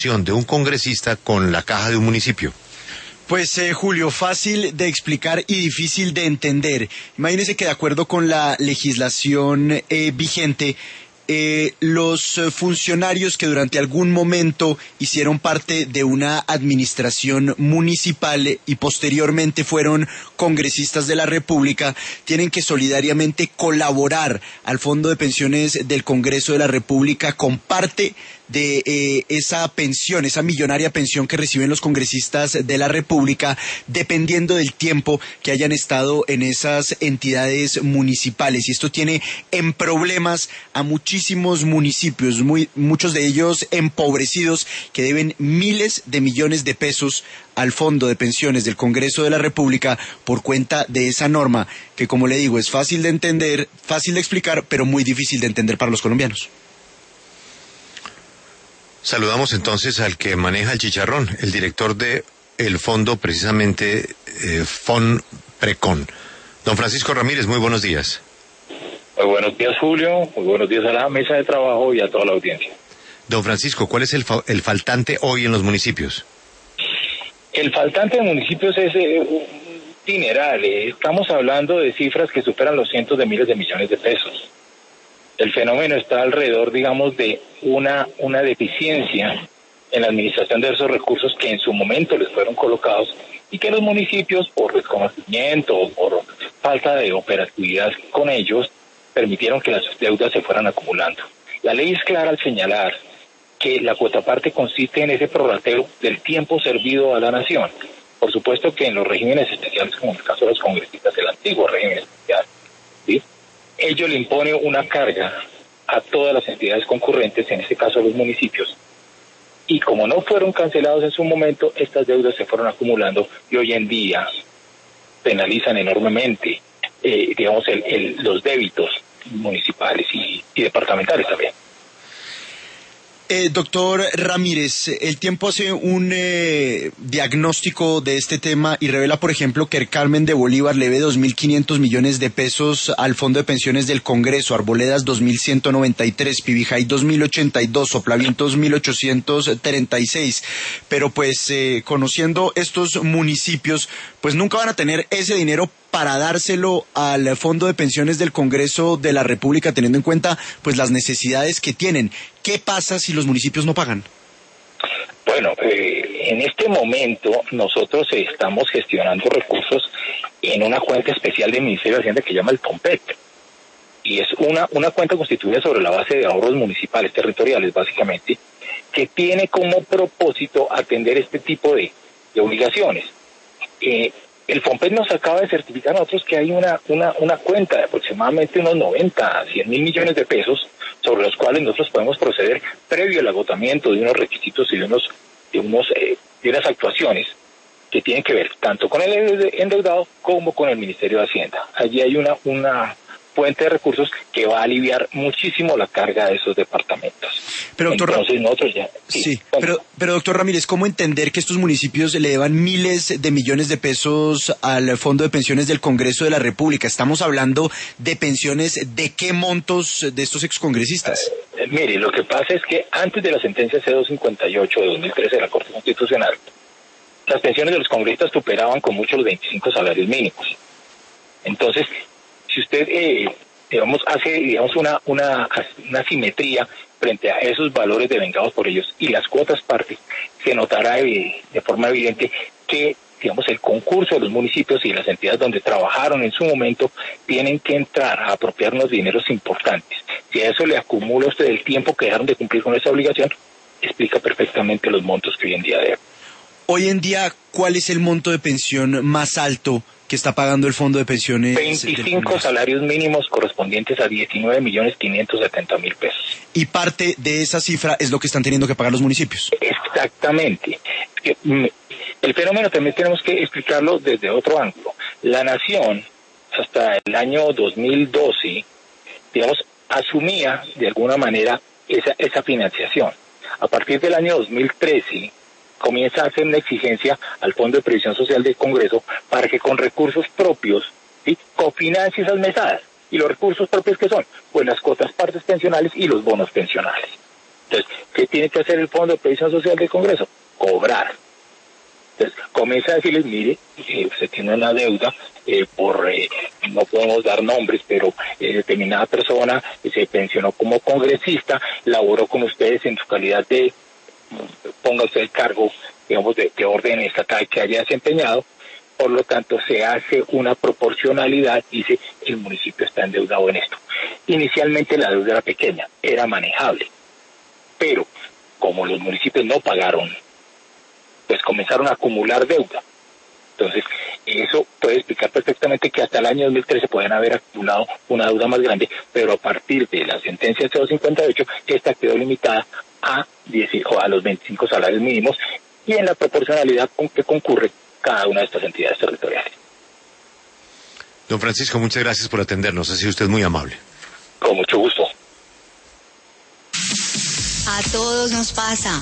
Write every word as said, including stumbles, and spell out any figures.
de un congresista con la caja de un municipio? Pues eh, Julio, fácil de explicar y difícil de entender. Imagínese que de acuerdo con la legislación eh, vigente, eh, los funcionarios que durante algún momento hicieron parte de una administración municipal y posteriormente fueron congresistas de la República, tienen que solidariamente colaborar al Fondo de Pensiones del Congreso de la República con parte de eh, esa pensión, esa millonaria pensión que reciben los congresistas de la República, dependiendo del tiempo que hayan estado en esas entidades municipales. Y esto tiene en problemas a muchísimos municipios, muy, muchos de ellos empobrecidos, que deben miles de millones de pesos al Fondo de Pensiones del Congreso de la República por cuenta de esa norma, que, como le digo, es fácil de entender, fácil de explicar, pero muy difícil de entender para los colombianos. Saludamos entonces al que maneja el chicharrón, el director de el fondo, precisamente eh, FONPRECON. Don Francisco Ramírez, muy buenos días. Muy buenos días, Julio. Muy buenos días a la mesa de trabajo y a toda la audiencia. Don Francisco, ¿cuál es el, fa el faltante hoy en los municipios? El faltante de municipios es eh, un dineral. Eh. Estamos hablando de cifras que superan los cientos de miles de millones de pesos. El fenómeno está alrededor, digamos, de una, una deficiencia en la administración de esos recursos que en su momento les fueron colocados y que los municipios, por desconocimiento o por falta de operatividad con ellos, permitieron que las deudas se fueran acumulando. La ley es clara al señalar que la cuota parte consiste en ese prorrateo del tiempo servido a la nación. Por supuesto que en los regímenes especiales, como en el caso de los congresistas del antiguo régimen especial, ¿sí?, ello le impone una carga a todas las entidades concurrentes, en este caso a los municipios, y como no fueron cancelados en su momento, estas deudas se fueron acumulando y hoy en día penalizan enormemente, eh, digamos, el, el, los débitos municipales y, y departamentales también. Eh, doctor Ramírez, el tiempo hace un eh, diagnóstico de este tema y revela, por ejemplo, que el Carmen de Bolívar le debe dos mil quinientos millones de pesos al Fondo de Pensiones del Congreso, Arboledas dos mil ciento noventa y tres, Pibijay dos mil ochenta y dos, Soplavientos mil ochocientos treinta y seis. Pero pues eh, conociendo estos municipios, pues nunca van a tener ese dinero para dárselo al Fondo de Pensiones del Congreso de la República, teniendo en cuenta pues las necesidades que tienen. ¿Qué pasa si los municipios no pagan? Bueno, eh, en este momento nosotros estamos gestionando recursos en una cuenta especial del Ministerio de Hacienda que se llama el FONPET. Y es una, una cuenta constituida sobre la base de ahorros municipales, territoriales básicamente, que tiene como propósito atender este tipo de, de obligaciones. Eh, El FONPET nos acaba de certificar a nosotros que hay una, una, una cuenta de aproximadamente unos noventa a cien mil millones de pesos sobre los cuales nosotros podemos proceder previo al agotamiento de unos requisitos y de, unos, de, unos, eh, de unas actuaciones que tienen que ver tanto con el endeudado como con el Ministerio de Hacienda. Allí hay una, una fuente de recursos que va a aliviar muchísimo la carga de esos departamentos. Pero, doctor, Entonces nosotros ya... Sí, sí pero, pero doctor Ramírez, ¿cómo entender que estos municipios le deban miles de millones de pesos al Fondo de Pensiones del Congreso de la República? Estamos hablando de pensiones, ¿de qué montos de estos excongresistas? Eh, mire, lo que pasa es que antes de la sentencia C doscientos cincuenta y ocho de dos mil trece de la Corte Constitucional, las pensiones de los congresistas superaban con mucho los veinticinco salarios mínimos. Entonces, si usted, eh, digamos, hace, digamos, una, una, una simetría frente a esos valores devengados por ellos y las cuotas parte, se notará eh, de forma evidente que, digamos, el concurso de los municipios y las entidades donde trabajaron en su momento tienen que entrar a apropiar unos dineros importantes. Si a eso le acumula usted el tiempo que dejaron de cumplir con esa obligación, explica perfectamente los montos que hoy en día deben. Hoy en día, ¿cuál es el monto de pensión más alto que está pagando el Fondo de Pensiones? veinticinco salarios mínimos correspondientes a diecinueve millones quinientos setenta mil pesos. Y parte de esa cifra es lo que están teniendo que pagar los municipios. Exactamente. El fenómeno también tenemos que explicarlo desde otro ángulo. La nación, hasta el año dos mil doce, digamos, asumía de alguna manera esa, esa financiación. A partir del año dos mil trece, comienza a hacer una exigencia al Fondo de Previsión Social del Congreso para que con recursos propios, ¿sí?, cofinancie esas mesadas. ¿Y los recursos propios qué son? Pues las cuotas partes pensionales y los bonos pensionales. Entonces, ¿qué tiene que hacer el Fondo de Previsión Social del Congreso? Cobrar. Entonces, comienza a decirles, mire, eh, usted tiene una deuda eh, por, eh, no podemos dar nombres, pero eh, determinada persona eh, se pensionó como congresista, laboró con ustedes en su calidad de, ponga usted el cargo, digamos, de, de orden estatal que haya desempeñado, por lo tanto se hace una proporcionalidad, dice, el municipio está endeudado en esto. Inicialmente la deuda era pequeña, era manejable, pero como los municipios no pagaron, pues comenzaron a acumular deuda. Entonces, eso puede explicar perfectamente que hasta el año dos mil trece pueden haber acumulado una deuda más grande, pero a partir de la sentencia cero cincuenta y ocho, esta quedó limitada a, diez, o a los veinticinco salarios mínimos y en la proporcionalidad con que concurre cada una de estas entidades territoriales. Don Francisco, muchas gracias por atendernos. Ha sido usted muy amable. Con mucho gusto. A todos nos pasa.